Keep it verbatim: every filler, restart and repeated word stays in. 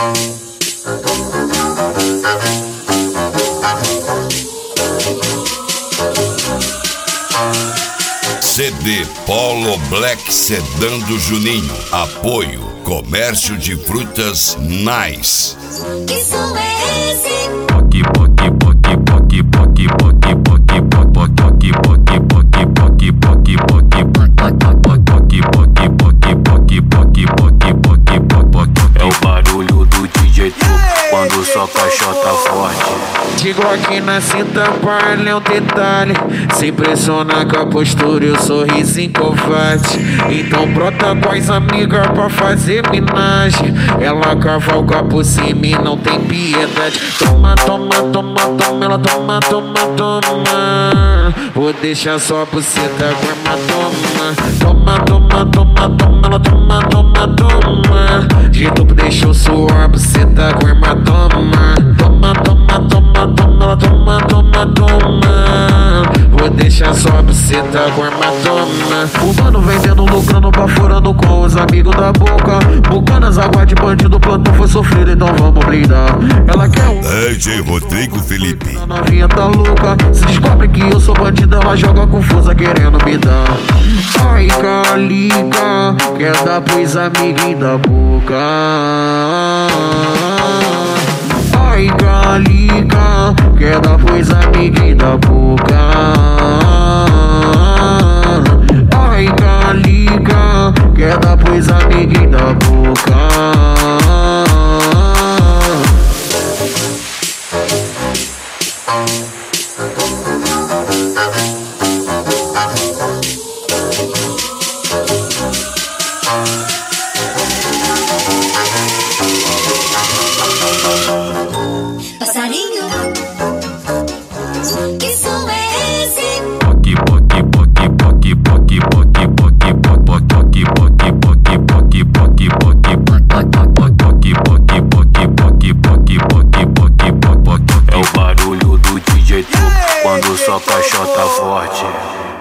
C D Polo Black Sedan do Juninho. Apoio Comércio de Frutas Nice. Que som é esse? Poque, poque, poque, poque, poque, poque, poque, poque, poque, poque, poque, poque, poque, poque, poque, poque. É o barulho do D J Tuco quando só caixota forte. De Glock na cinta, palha é um detalhe. Se impressiona com a postura e o sorrisinho covarde. Então brota com as amigas pra fazer minagem. Ela cavalga por cima e não tem piedade. Toma, toma, toma, toma, ela toma, toma, toma. Vou deixar só por buceta guarma, toma. Toma, toma, toma, toma, ela toma, toma, toma. De tudo deixou suor, buceta guarma, toma. Toma, toma, toma, toma, ela toma, toma, toma. Vou deixar só a buceta guarma, toma. O mano vendendo, lucrando, baforando com os amigos da boca. Bucanas, água de bandido, plantão foi sofrido, então vamos brindar. Ela quer um D J Rodrigo Felipe. A novinha tá louca, se descobre que eu sou bandido, ela joga confusa querendo me dar. Ai, calica, quer dar pros amiguinhos da boca. Ai, calica, quer dar pros amiguinhos da boca. Ai, calica, quer dar pros amiguinhos da boca. Passarinho, que som é esse? Poque, poque, poque, poque, poque, poque, poque, poque, poque, poque, poque, poque, poque, poque, poque, poque, poque. É o barulho do D J Tuco quando só caixota forte.